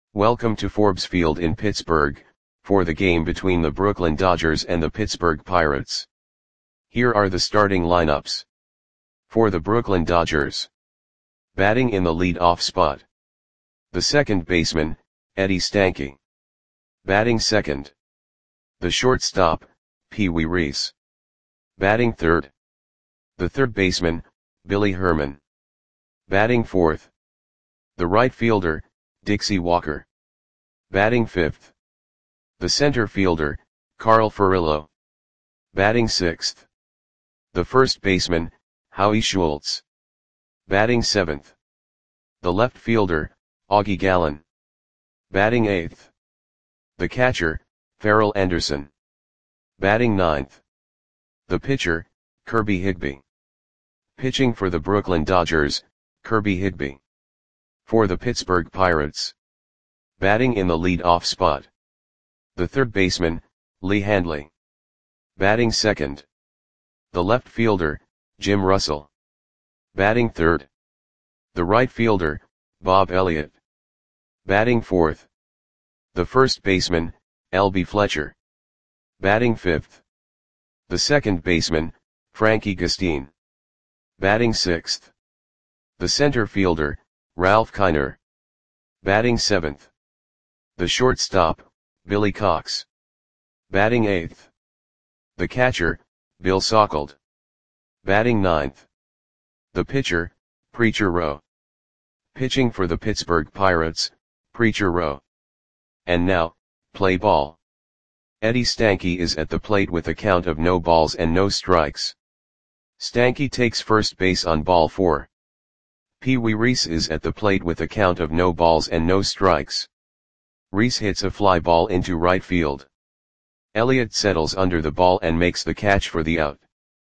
Welcome to Forbes Field in Pittsburgh, for the game between the Brooklyn Dodgers and the Pittsburgh Pirates. Here are the starting lineups. For the Brooklyn Dodgers. Batting in the lead-off spot. The second baseman, Eddie Stanky. Batting second. The shortstop, Pee Wee Reese. Batting third. The third baseman, Billy Herman. Batting fourth. The right fielder, Dixie Walker. Batting fifth. The center fielder, Carl Furillo. Batting sixth. The first baseman, Howie Schultz. Batting seventh. The left fielder, Augie Gallen. Batting eighth. The catcher, Farrell Anderson. Batting ninth. The pitcher, Kirby Higbee. Pitching for the Brooklyn Dodgers, Kirby Higbee. For the Pittsburgh Pirates. Batting in the lead-off spot. The third baseman, Lee Handley. Batting second. The left fielder, Jim Russell. Batting third. The right fielder, Bob Elliott. Batting fourth. The first baseman, L.B. Fletcher. Batting fifth. The second baseman, Frankie Gustine. Batting sixth. The center fielder, Ralph Kiner. Batting seventh. The shortstop, Billy Cox. Batting eighth. The catcher, Bill Sockold. Batting ninth. The pitcher, Preacher Rowe. Pitching for the Pittsburgh Pirates, Preacher Rowe. And now, play ball. Eddie Stanky is at the plate with a count of no balls and no strikes. Stanky takes first base on ball 4. Pee Wee Reese is at the plate with a count of no balls and no strikes. Reese hits a fly ball into right field. Elliott settles under the ball and makes the catch for the out.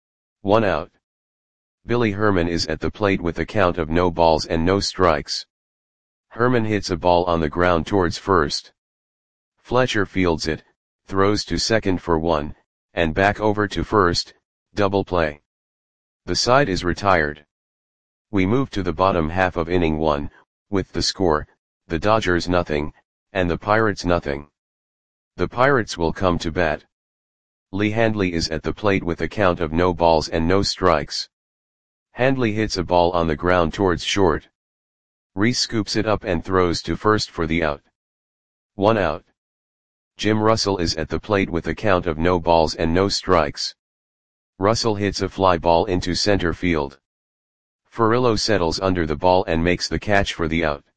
1 out. Billy Herman is at the plate with a count of no balls and no strikes. Herman hits a ball on the ground towards first. Fletcher fields it, throws to second for 1, and back over to first, double play. The side is retired. We move to the bottom half of inning 1, with the score, the Dodgers nothing, and the Pirates nothing. The Pirates will come to bat. Lee Handley is at the plate with a count of no balls and no strikes. Handley hits a ball on the ground towards short. Reese scoops it up and throws to first for the out. 1 out. Jim Russell is at the plate with a count of no balls and no strikes. Russell hits a fly ball into center field. Furillo settles under the ball and makes the catch for the out.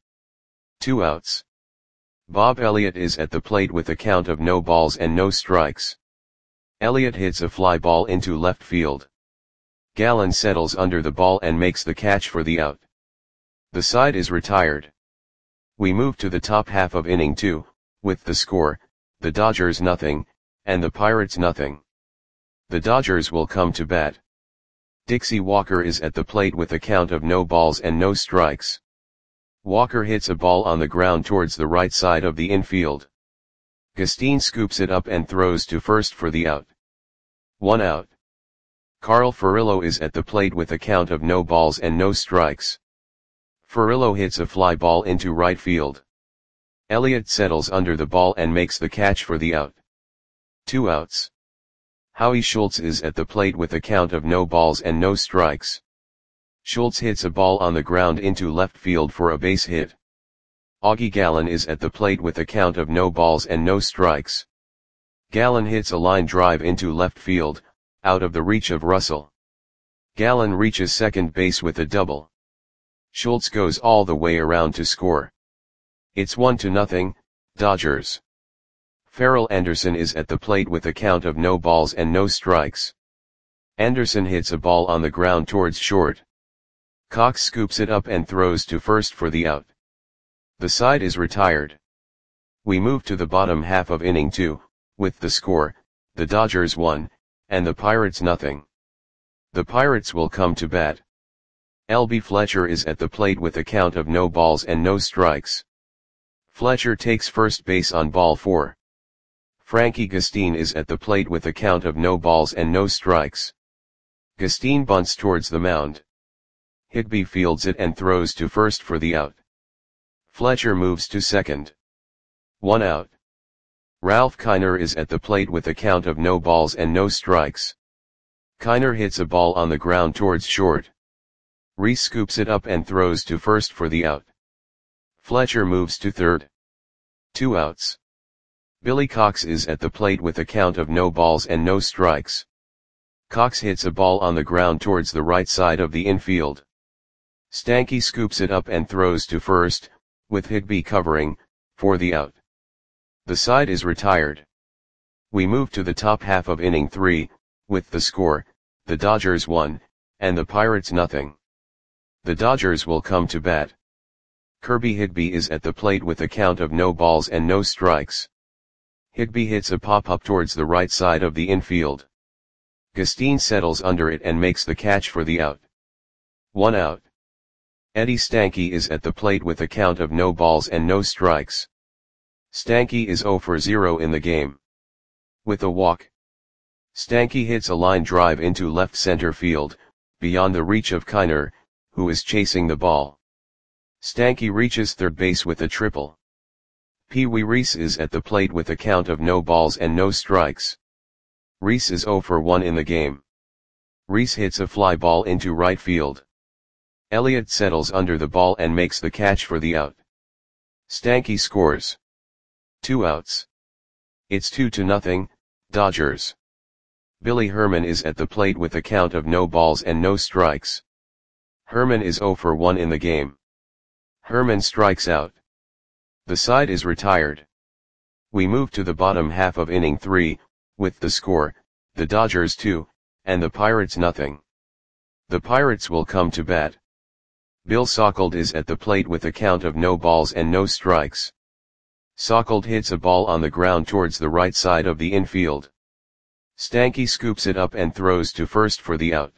2 outs. Bob Elliott is at the plate with a count of no balls and no strikes. Elliott hits a fly ball into left field. Gallen settles under the ball and makes the catch for the out. The side is retired. We move to the top half of inning 2, with the score, the Dodgers nothing, and the Pirates nothing. The Dodgers will come to bat. Dixie Walker is at the plate with a count of no balls and no strikes. Walker hits a ball on the ground towards the right side of the infield. Gustine scoops it up and throws to first for the out. 1 out. Carl Furillo is at the plate with a count of no balls and no strikes. Furillo hits a fly ball into right field. Elliott settles under the ball and makes the catch for the out. 2 outs. Howie Schultz is at the plate with a count of no balls and no strikes. Schultz hits a ball on the ground into left field for a base hit. Augie Gallen is at the plate with a count of no balls and no strikes. Gallen hits a line drive into left field, out of the reach of Russell. Gallen reaches second base with a double. Schultz goes all the way around to score. It's 1-0, Dodgers. Farrell Anderson is at the plate with a count of no balls and no strikes. Anderson hits a ball on the ground towards short. Cox scoops it up and throws to first for the out. The side is retired. We move to the bottom half of inning 2, with the score, the Dodgers 1, and the Pirates nothing. The Pirates will come to bat. L.B. Fletcher is at the plate with a count of no balls and no strikes. Fletcher takes first base on ball 4. Frankie Gustine is at the plate with a count of no balls and no strikes. Gustine bunts towards the mound. Higbee fields it and throws to first for the out. Fletcher moves to second. 1 out. Ralph Kiner is at the plate with a count of no balls and no strikes. Kiner hits a ball on the ground towards short. Reese scoops it up and throws to first for the out. Fletcher moves to third. 2 outs. Billy Cox is at the plate with a count of no balls and no strikes. Cox hits a ball on the ground towards the right side of the infield. Stanky scoops it up and throws to first, with Higby covering, for the out. The side is retired. We move to the top half of inning 3, with the score, the Dodgers 1, and the Pirates nothing. The Dodgers will come to bat. Kirby Higby is at the plate with a count of no balls and no strikes. Higby hits a pop-up towards the right side of the infield. Gustine settles under it and makes the catch for the out. 1 out. Eddie Stanky is at the plate with a count of no balls and no strikes. Stanky is 0 for 0 in the game. With a walk. Stanky hits a line drive into left center field, beyond the reach of Kiner, who is chasing the ball. Stanky reaches third base with a triple. Pee Wee Reese is at the plate with a count of no balls and no strikes. Reese is 0 for 1 in the game. Reese hits a fly ball into right field. Elliott settles under the ball and makes the catch for the out. Stanky scores. 2 outs. It's 2-0, Dodgers. Billy Herman is at the plate with a count of no balls and no strikes. Herman is 0 for 1 in the game. Herman strikes out. The side is retired. We move to the bottom half of inning 3, with the score, the Dodgers 2, and the Pirates nothing. The Pirates will come to bat. Bill Sauckled is at the plate with a count of no balls and no strikes. Sauckled hits a ball on the ground towards the right side of the infield. Stanky scoops it up and throws to first for the out.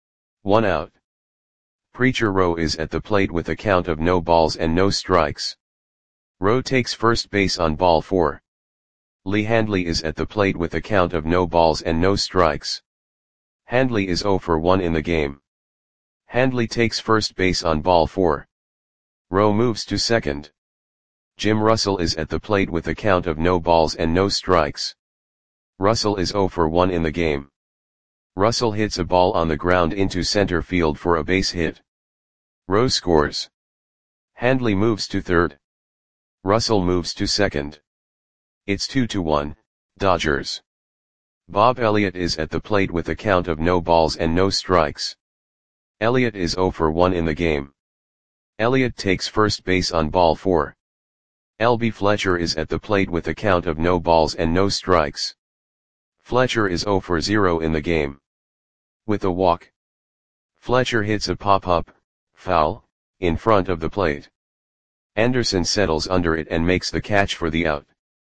1 out. Preacher Rowe is at the plate with a count of no balls and no strikes. Rowe takes first base on ball 4. Lee Handley is at the plate with a count of no balls and no strikes. Handley is 0 for 1 in the game. Handley takes first base on ball 4. Rowe moves to second. Jim Russell is at the plate with a count of no balls and no strikes. Russell is 0 for 1 in the game. Russell hits a ball on the ground into center field for a base hit. Rowe scores. Handley moves to third. Russell moves to second. It's 2-1, Dodgers. Bob Elliott is at the plate with a count of no balls and no strikes. Elliott is 0 for 1 in the game. Elliott takes first base on ball 4. L.B. Fletcher is at the plate with a count of no balls and no strikes. Fletcher is 0 for 0 in the game. With a walk. Fletcher hits a pop-up, foul, in front of the plate. Anderson settles under it and makes the catch for the out.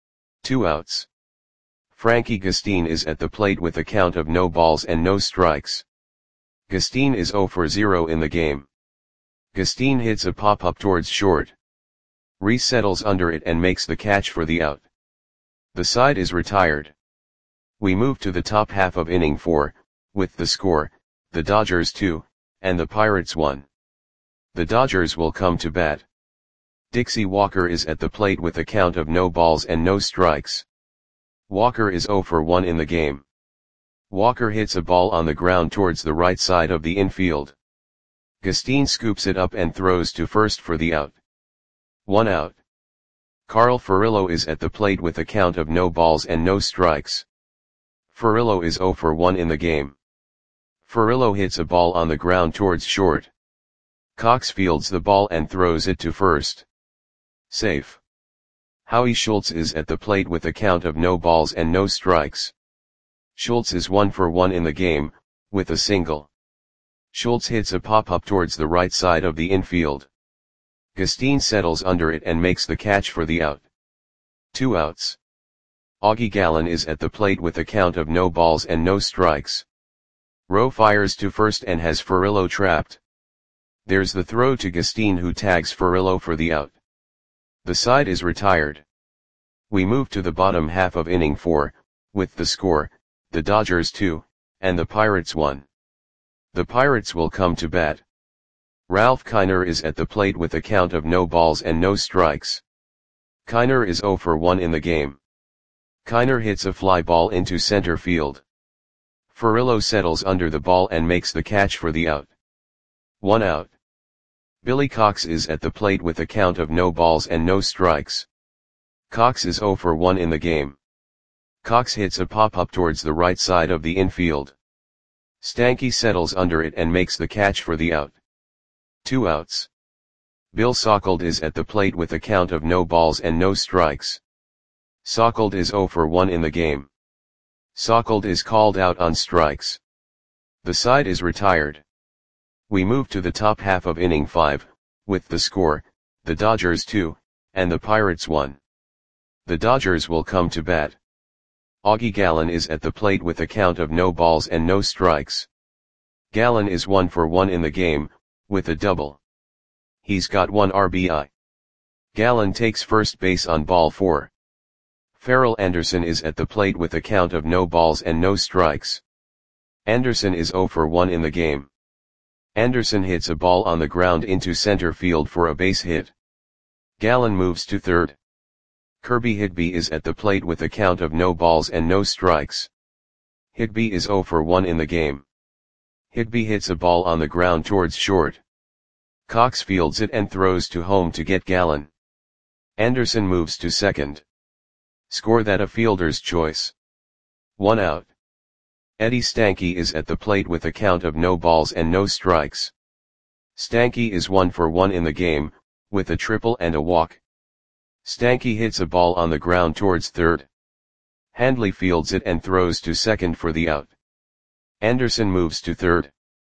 2 outs. Frankie Gustine is at the plate with a count of no balls and no strikes. Gustine is 0 for 0 in the game. Gustine hits a pop-up towards short. Reese settles under it and makes the catch for the out. The side is retired. We move to the top half of inning 4, with the score, the Dodgers 2, and the Pirates 1. The Dodgers will come to bat. Dixie Walker is at the plate with a count of no balls and no strikes. Walker is 0 for 1 in the game. Walker hits a ball on the ground towards the right side of the infield. Gustine scoops it up and throws to first for the out. 1 out. Carl Furillo is at the plate with a count of no balls and no strikes. Furillo is 0 for 1 in the game. Furillo hits a ball on the ground towards short. Cox fields the ball and throws it to first. Safe. Howie Schultz is at the plate with a count of no balls and no strikes. Schultz is 1 for 1 in the game, with a single. Schultz hits a pop-up towards the right side of the infield. Gustine settles under it and makes the catch for the out. 2 outs. Augie Gallen is at the plate with a count of no balls and no strikes. Rowe fires to first and has Furillo trapped. There's the throw to Gustine, who tags Furillo for the out. The side is retired. We move to the bottom half of inning 4, with the score, the Dodgers 2, and the Pirates 1. The Pirates will come to bat. Ralph Kiner is at the plate with a count of no balls and no strikes. Kiner is 0 for 1 in the game. Kiner hits a fly ball into center field. Furillo settles under the ball and makes the catch for the out. 1 out. Billy Cox is at the plate with a count of no balls and no strikes. Cox is 0 for 1 in the game. Cox hits a pop-up towards the right side of the infield. Stanky settles under it and makes the catch for the out. 2 outs. Bill Sauckled is at the plate with a count of no balls and no strikes. Sauckled is 0 for 1 in the game. Sauckled is called out on strikes. The side is retired. We move to the top half of inning 5, with the score, the Dodgers 2, and the Pirates 1. The Dodgers will come to bat. Augie Gallen is at the plate with a count of no balls and no strikes. Gallen is 1 for 1 in the game, with a double. He's got 1 RBI. Gallen takes first base on ball 4. Farrell Anderson is at the plate with a count of no balls and no strikes. Anderson is 0 for 1 in the game. Anderson hits a ball on the ground into center field for a base hit. Gallen moves to third. Kirby Higby is at the plate with a count of no balls and no strikes. Higby is 0 for 1 in the game. Higby hits a ball on the ground towards short. Cox fields it and throws to home to get Gallen. Anderson moves to second. Score that a fielder's choice. 1 out. Eddie Stanky is at the plate with a count of no balls and no strikes. Stanky is 1 for 1 in the game, with a triple and a walk. Stanky hits a ball on the ground towards third. Handley fields it and throws to second for the out. Anderson moves to third.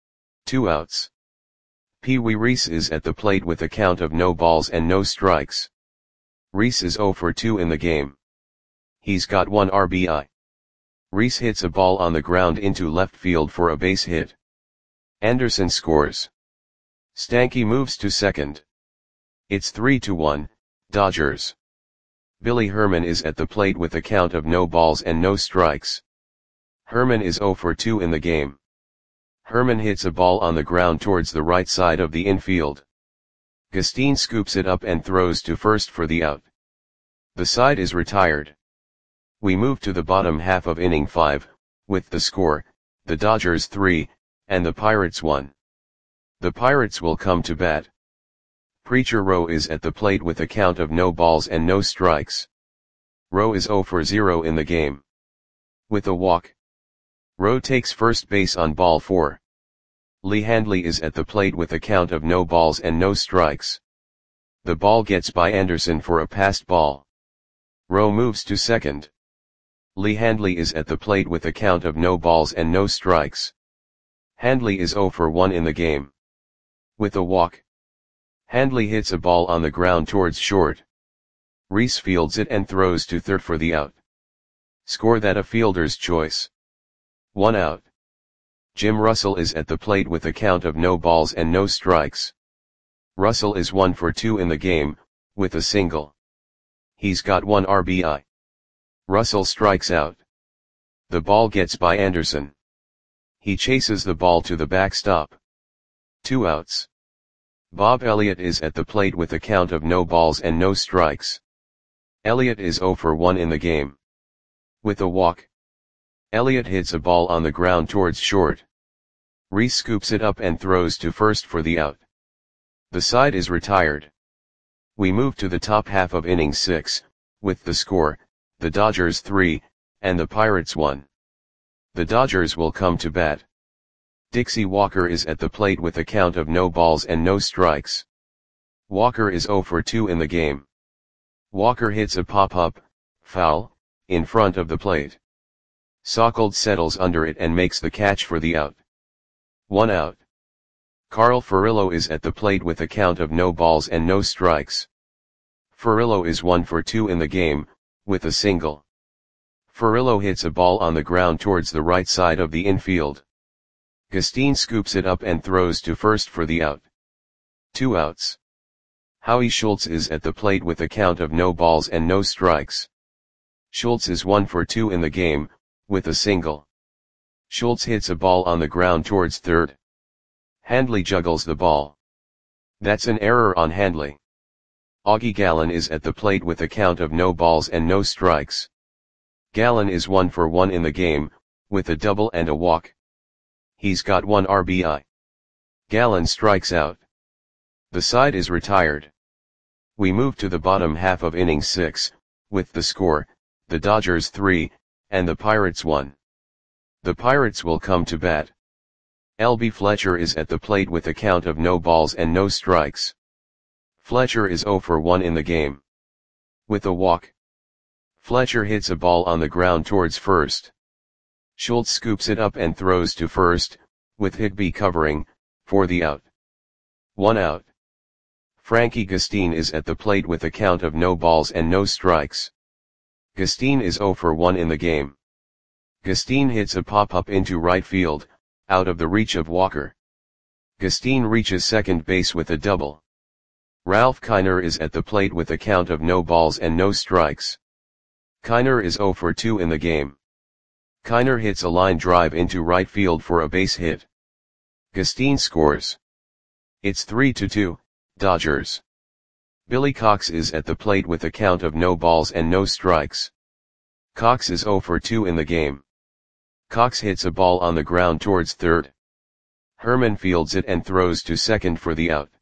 2 outs. Pee Wee Reese is at the plate with a count of no balls and no strikes. Reese is 0 for 2 in the game. He's got 1 RBI. Reese hits a ball on the ground into left field for a base hit. Anderson scores. Stanky moves to second. It's 3-1, Dodgers. Billy Herman is at the plate with a count of no balls and no strikes. Herman is 0 for 2 in the game. Herman hits a ball on the ground towards the right side of the infield. Gustine scoops it up and throws to first for the out. The side is retired. We move to the bottom half of inning 5, with the score, the Dodgers 3, and the Pirates 1. The Pirates will come to bat. Preacher Rowe is at the plate with a count of no balls and no strikes. Rowe is 0 for 0 in the game. With a walk. Rowe takes first base on ball 4. Lee Handley is at the plate with a count of no balls and no strikes. The ball gets by Anderson for a passed ball. Rowe moves to second. Lee Handley is at the plate with a count of no balls and no strikes. Handley is 0 for 1 in the game. With a walk. Handley hits a ball on the ground towards short. Reese fields it and throws to third for the out. Score that a fielder's choice. 1 out. Jim Russell is at the plate with a count of no balls and no strikes. Russell is 1 for 2 in the game, with a single. He's got 1 RBI. Russell strikes out. The ball gets by Anderson. He chases the ball to the backstop. 2 outs. Bob Elliott is at the plate with a count of no balls and no strikes. Elliott is 0 for 1 in the game. With a walk. Elliott hits a ball on the ground towards short. Reese scoops it up and throws to first for the out. The side is retired. We move to the top half of inning 6, with the score, the Dodgers 3, and the Pirates 1. The Dodgers will come to bat. Dixie Walker is at the plate with a count of no balls and no strikes. Walker is 0 for 2 in the game. Walker hits a pop-up, foul, in front of the plate. Sauckled settles under it and makes the catch for the out. 1 out. Carl Furillo is at the plate with a count of no balls and no strikes. Furillo is 1 for 2 in the game, with a single. Furillo hits a ball on the ground towards the right side of the infield. Gustine scoops it up and throws to first for the out. 2 outs. Howie Schultz is at the plate with a count of no balls and no strikes. Schultz is 1 for 2 in the game, with a single. Schultz hits a ball on the ground towards third. Handley juggles the ball. That's an error on Handley. Augie Gallen is at the plate with a count of no balls and no strikes. Gallen is 1 for 1 in the game, with a double and a walk. He's got 1 RBI. Gallen strikes out. The side is retired. We move to the bottom half of inning 6, with the score, the Dodgers 3, and the Pirates 1. The Pirates will come to bat. L.B. Fletcher is at the plate with a count of no balls and no strikes. Fletcher is 0 for 1 in the game. With a walk. Fletcher hits a ball on the ground towards first. Schultz scoops it up and throws to first, with Higbee covering, for the out. 1 out. Frankie Gustin is at the plate with a count of no balls and no strikes. Gustin is 0 for 1 in the game. Gustin hits a pop-up into right field, out of the reach of Walker. Gustin reaches second base with a double. Ralph Kiner is at the plate with a count of no balls and no strikes. Kiner is 0 for 2 in the game. Kiner hits a line drive into right field for a base hit. Gustin scores. It's 3-2, Dodgers. Billy Cox is at the plate with a count of no balls and no strikes. Cox is 0 for 2 in the game. Cox hits a ball on the ground towards third. Herman fields it and throws to second for the out.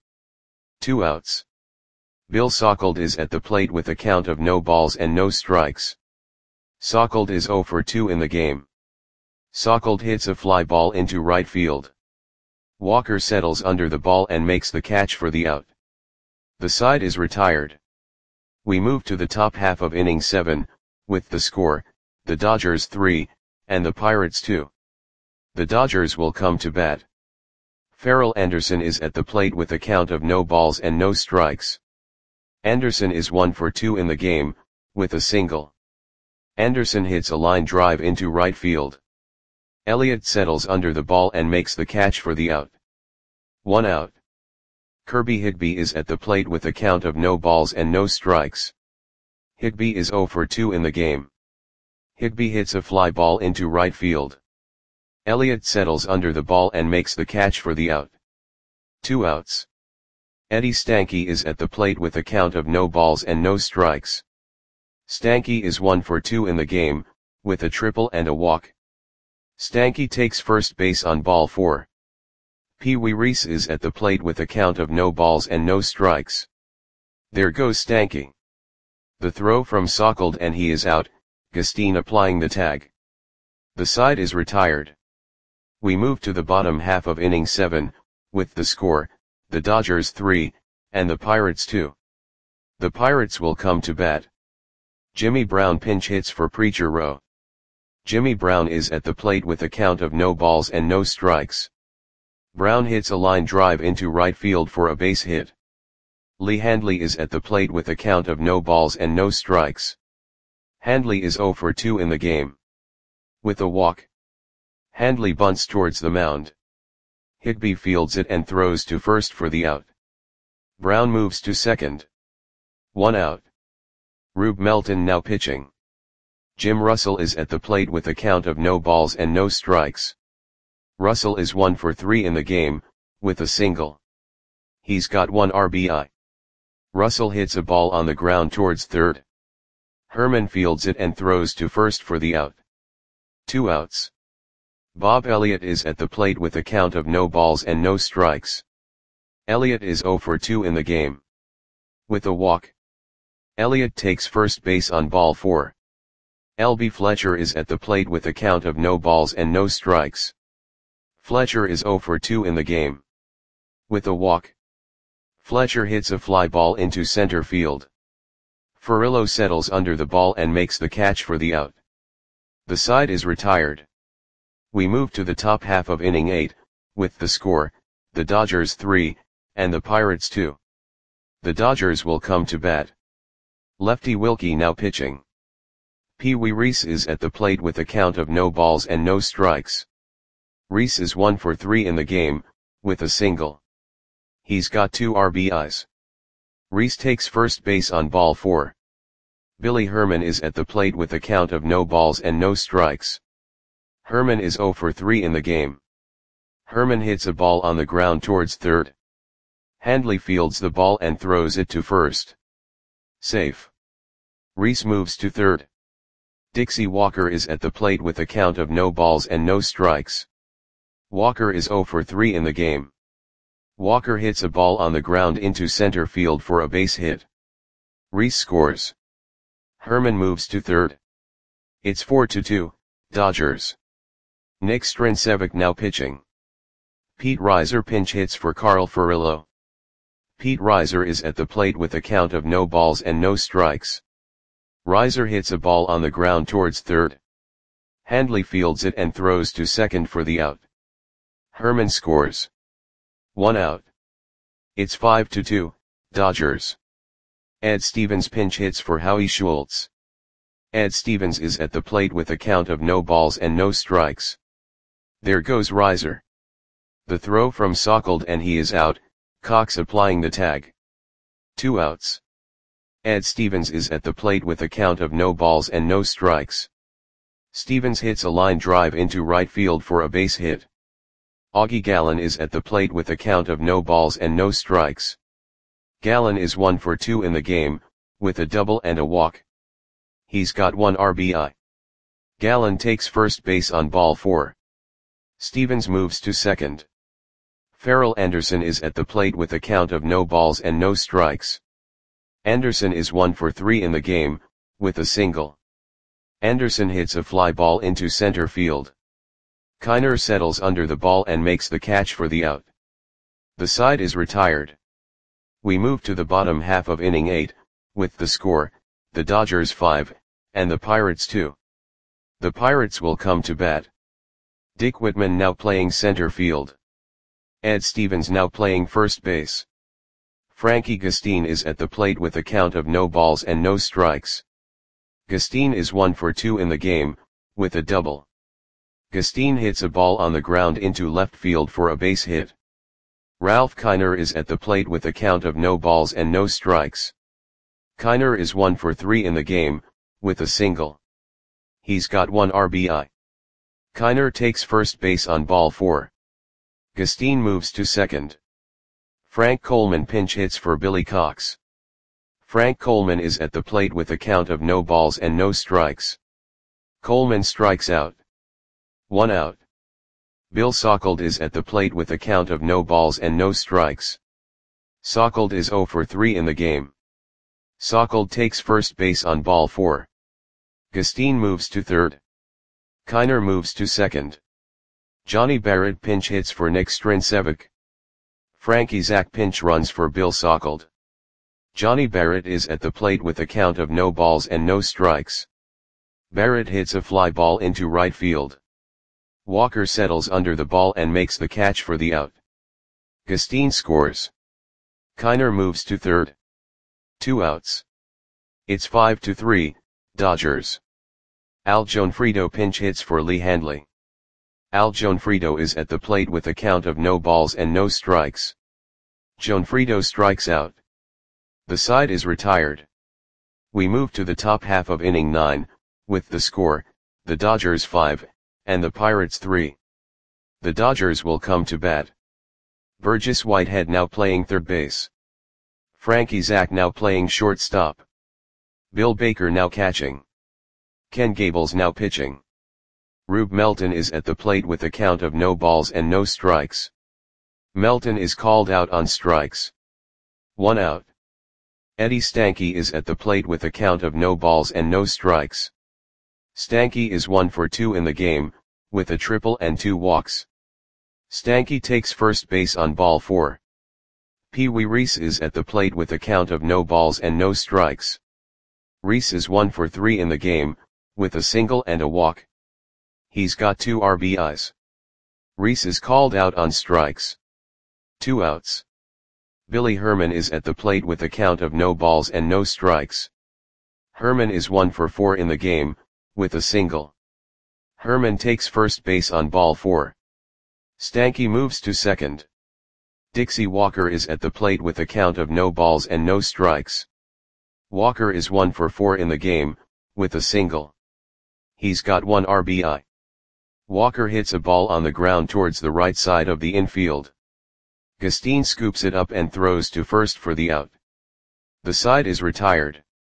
2 outs. Bill Sauckelde is at the plate with a count of no balls and no strikes. Sauckelde is 0 for 2 in the game. Sauckelde hits a fly ball into right field. Walker settles under the ball and makes the catch for the out. The side is retired. We move to the top half of inning 7, with the score, the Dodgers 3, and the Pirates 2. The Dodgers will come to bat. Farrell Anderson is at the plate with a count of no balls and no strikes. Anderson is 1 for 2 in the game, with a single. Anderson hits a line drive into right field. Elliott settles under the ball and makes the catch for the out. 1 out. Kirby Higbee is at the plate with a count of no balls and no strikes. Higbee is 0 for 2 in the game. Higbee hits a fly ball into right field. Elliott settles under the ball and makes the catch for the out. 2 outs. Eddie Stanky is at the plate with a count of no balls and no strikes. Stanky is 1 for 2 in the game, with a triple and a walk. Stanky takes first base on ball 4. Pee Wee Reese is at the plate with a count of no balls and no strikes. There goes Stanky. The throw from Sauckelde and he is out, Gustin applying the tag. The side is retired. We move to the bottom half of inning 7, with the score, the Dodgers 3, and the Pirates 2. The Pirates will come to bat. Jimmy Brown pinch hits for Preacher Row. Jimmy Brown is at the plate with a count of no balls and no strikes. Brown hits a line drive into right field for a base hit. Lee Handley is at the plate with a count of no balls and no strikes. Handley is 0 for 2 in the game. With a walk. Handley bunts towards the mound. Higbee fields it and throws to first for the out. Brown moves to second. 1 out. Rube Melton now pitching. Jim Russell is at the plate with a count of no balls and no strikes. Russell is 1 for 3 in the game, with a single. He's got 1 RBI. Russell hits a ball on the ground towards third. Herman fields it and throws to first for the out. 2 outs. Bob Elliott is at the plate with a count of no balls and no strikes. Elliott is 0 for 2 in the game. With a walk. Elliott takes first base on ball 4. L.B. Fletcher is at the plate with a count of no balls and no strikes. Fletcher is 0 for 2 in the game. With a walk. Fletcher hits a fly ball into center field. Furillo settles under the ball and makes the catch for the out. The side is retired. We move to the top half of inning 8, with the score, the Dodgers 3, and the Pirates 2. The Dodgers will come to bat. Lefty Wilkie now pitching. Pee Wee Reese is at the plate with a count of no balls and no strikes. Reese is 1 for 3 in the game, with a single. He's got 2 RBIs. Reese takes first base on ball 4. Billy Herman is at the plate with a count of no balls and no strikes. Herman is 0 for 3 in the game. Herman hits a ball on the ground towards third. Handley fields the ball and throws it to first. Safe. Rhys moves to third. Dixie Walker is at the plate with a count of no balls and no strikes. Walker is 0 for 3 in the game. Walker hits a ball on the ground into center field for a base hit. Rhys scores. Herman moves to third. It's 4-2, Dodgers. Nick Strincevic now pitching. Pete Reiser pinch hits for Carl Furillo. Pete Reiser is at the plate with a count of no balls and no strikes. Reiser hits a ball on the ground towards third. Handley fields it and throws to second for the out. Herman scores. 1 out. It's 5-2, Dodgers. Ed Stevens pinch hits for Howie Schultz. Ed Stevens is at the plate with a count of no balls and no strikes. There goes Reiser. The throw from Sauckled and he is out, Cox applying the tag. 2 outs. Ed Stevens is at the plate with a count of no balls and no strikes. Stevens hits a line drive into right field for a base hit. Augie Gallen is at the plate with a count of no balls and no strikes. Gallen is 1 for 2 in the game, with a double and a walk. He's got 1 RBI. Gallen takes first base on ball 4. Stevens moves to second. Farrell Anderson is at the plate with a count of no balls and no strikes. Anderson is 1 for 3 in the game, with a single. Anderson hits a fly ball into center field. Kiner settles under the ball and makes the catch for the out. The side is retired. We move to the bottom half of inning 8, with the score, the Dodgers 5, and the Pirates 2. The Pirates will come to bat. Dick Whitman now playing center field. Ed Stevens now playing first base. Frankie Gustin is at the plate with a count of no balls and no strikes. Gustin is 1 for 2 in the game, with a double. Gustin hits a ball on the ground into left field for a base hit. Ralph Kiner is at the plate with a count of no balls and no strikes. Kiner is 1 for 3 in the game, with a single. He's got 1 RBI. Kiner takes first base on ball 4. Gustin moves to second. Frank Coleman pinch hits for Billy Cox. Frank Coleman is at the plate with a count of no balls and no strikes. Coleman strikes out. 1 out. Bill Sauckled is at the plate with a count of no balls and no strikes. Sauckled is 0 for 3 in the game. Sauckled takes first base on ball 4. Gustin moves to third. Kiner moves to second. Johnny Barrett pinch hits for Nick Strincevic. Frankie Zach pinch runs for Bill Sauckled. Johnny Barrett is at the plate with a count of no balls and no strikes. Barrett hits a fly ball into right field. Walker settles under the ball and makes the catch for the out. Gustin scores. Kiner moves to third. 2 outs. It's 5-3, Dodgers. Al Gionfriddo pinch hits for Lee Handley. Al Gionfriddo is at the plate with a count of no balls and no strikes. Gionfriddo strikes out. The side is retired. We move to the top half of inning 9, with the score, the Dodgers 5, and the Pirates 3. The Dodgers will come to bat. Burgess Whitehead now playing third base. Frankie Zach now playing shortstop. Bill Baker now catching. Ken Gables now pitching. Rube Melton is at the plate with a count of no balls and no strikes. Melton is called out on strikes. 1 out. Eddie Stanky is at the plate with a count of no balls and no strikes. Stanky is 1 for 2 in the game, with a triple and 2 walks. Stanky takes first base on ball 4. Pee Wee Reese is at the plate with a count of no balls and no strikes. Reese is 1 for 3 in the game, with a single and a walk. He's got 2 RBIs. Reese is called out on strikes. 2 outs. Billy Herman is at the plate with a count of no balls and no strikes. Herman is 1 for 4 in the game, with a single. Herman takes first base on ball 4. Stanky moves to second. Dixie Walker is at the plate with a count of no balls and no strikes. Walker is 1 for 4 in the game, with a single. He's got 1 RBI. Walker hits a ball on the ground towards the right side of the infield. Gustin scoops it up and throws to first for the out. The side is retired.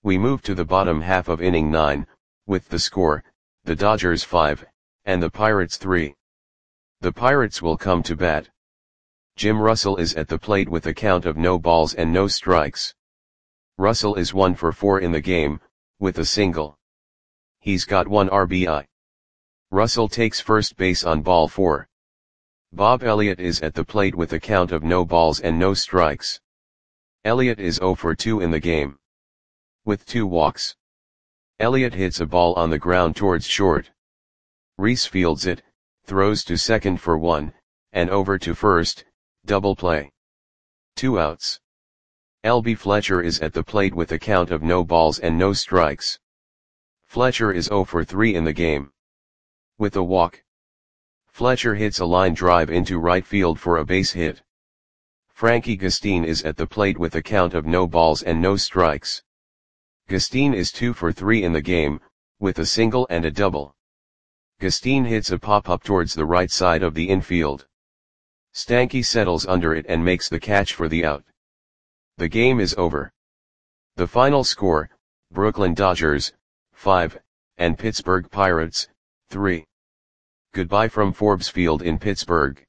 We move to the bottom half of inning 9, with the score, the Dodgers 5, and the Pirates 3. The Pirates will come to bat. Jim Russell is at the plate with a count of no balls and no strikes. Russell is 1 for 4 in the game, with a single. He's got 1 RBI. Russell takes first base on ball 4. Bob Elliott is at the plate with a count of no balls and no strikes. Elliott is 0 for 2 in the game, with 2 walks. Elliott hits a ball on the ground towards short. Reese fields it, throws to second for 1, and over to first, double play. 2 outs. L.B. Fletcher is at the plate with a count of no balls and no strikes. Fletcher is 0 for 3 in the game, with a walk. Fletcher hits a line drive into right field for a base hit. Frankie Gustin is at the plate with a count of no balls and no strikes. Gustin is 2 for 3 in the game, with a single and a double. Gustin hits a pop-up towards the right side of the infield. Stanky settles under it and makes the catch for the out. The game is over. The final score, Brooklyn Dodgers, 5, and Pittsburgh Pirates, 3. Goodbye from Forbes Field in Pittsburgh.